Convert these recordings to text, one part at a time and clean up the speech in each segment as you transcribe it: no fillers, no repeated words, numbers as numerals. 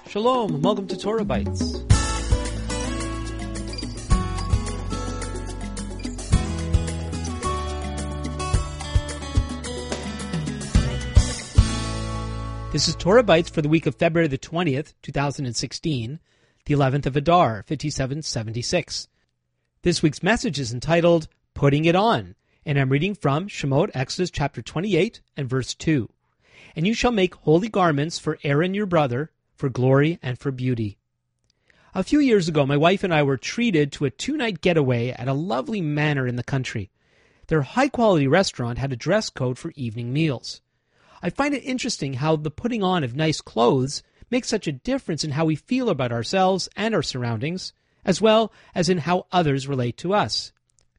Shalom, and welcome to Torah Bites. This is Torah Bites for the week of February the 20th, 2016, the 11th of Adar, 5776. This week's message is entitled, Putting It On, and I'm reading from Shemot, Exodus chapter 28 and verse 2. And you shall make holy garments for Aaron your brother, for glory and for beauty. A few years ago, my wife and I were treated to a 2-night getaway at a lovely manor in the country. Their high-quality restaurant had a dress code for evening meals. I find it interesting how the putting on of nice clothes makes such a difference in how we feel about ourselves and our surroundings, as well as in how others relate to us.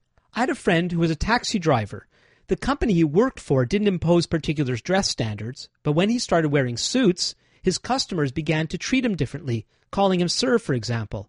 I had a friend who was a taxi driver. The company he worked for didn't impose particular dress standards, but when he started wearing suits, his customers began to treat him differently, calling him sir, for example.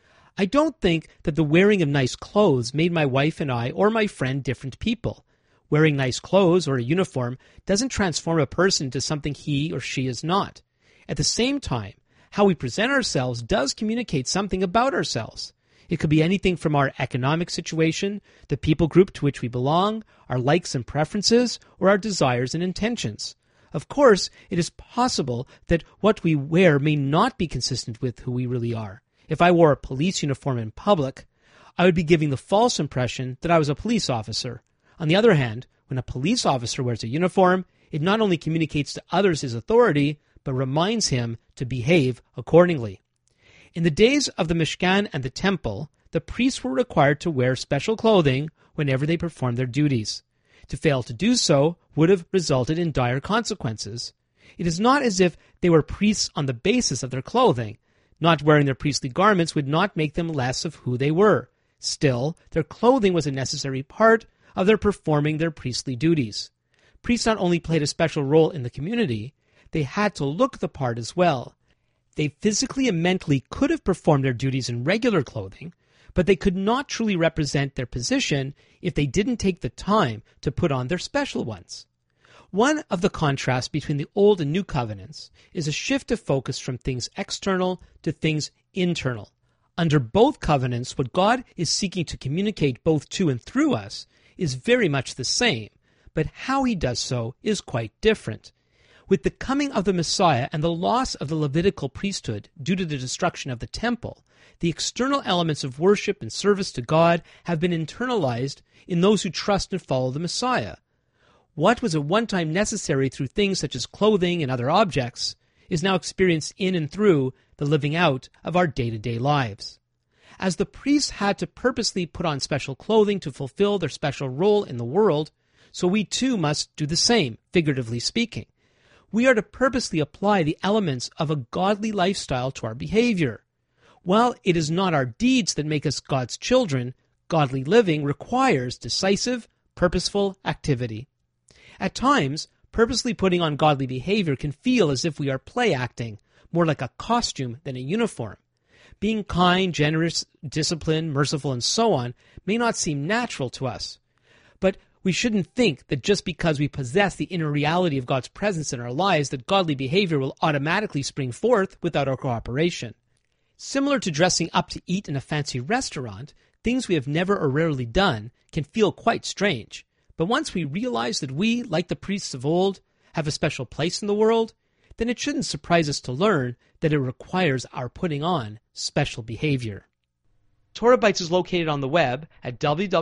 I don't think that the wearing of nice clothes made my wife and I or my friend different people. Wearing nice clothes or a uniform doesn't transform a person into something he or she is not. At the same time, how we present ourselves does communicate something about ourselves. It could be anything from our economic situation, the people group to which we belong, our likes and preferences, or our desires and intentions. Of course, it is possible that what we wear may not be consistent with who we really are. If I wore a police uniform in public, I would be giving the false impression that I was a police officer. On the other hand, when a police officer wears a uniform, it not only communicates to others his authority, but reminds him to behave accordingly. In the days of the Mishkan and the Temple, the priests were required to wear special clothing whenever they performed their duties. To fail to do so would have resulted in dire consequences. It is not as if they were priests on the basis of their clothing. Not wearing their priestly garments would not make them less of who they were. Still, their clothing was a necessary part of their performing their priestly duties. Priests not only played a special role in the community, they had to look the part as well. They physically and mentally could have performed their duties in regular clothing, but they could not truly represent their position if they didn't take the time to put on their special ones. One of the contrasts between the Old and New Covenants is a shift of focus from things external to things internal. Under both covenants, what God is seeking to communicate both to and through us is very much the same, but how he does so is quite different. With the coming of the Messiah and the loss of the Levitical priesthood due to the destruction of the temple, the external elements of worship and service to God have been internalized in those who trust and follow the Messiah. What was at one time necessary through things such as clothing and other objects is now experienced in and through the living out of our day-to-day lives. As the priests had to purposely put on special clothing to fulfill their special role in the world, so we too must do the same, figuratively speaking. We are to purposely apply the elements of a godly lifestyle to our behavior. While it is not our deeds that make us God's children, godly living requires decisive, purposeful activity. At times, purposely putting on godly behavior can feel as if we are play acting, more like a costume than a uniform. Being kind, generous, disciplined, merciful, and so on may not seem natural to us. But we shouldn't think that just because we possess the inner reality of God's presence in our lives that godly behavior will automatically spring forth without our cooperation. Similar to dressing up to eat in a fancy restaurant, things we have never or rarely done can feel quite strange. But once we realize that we, like the priests of old, have a special place in the world, then it shouldn't surprise us to learn that it requires our putting on special behavior. Torah Bites is located on the web at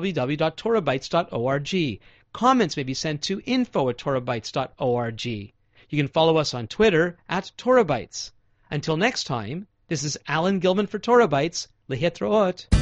www.torahbites.org. Comments may be sent to info@torahbites.org. You can follow us on Twitter @TorahBites. Until next time, this is Alan Gilman for Torah Bites. Lehitraot.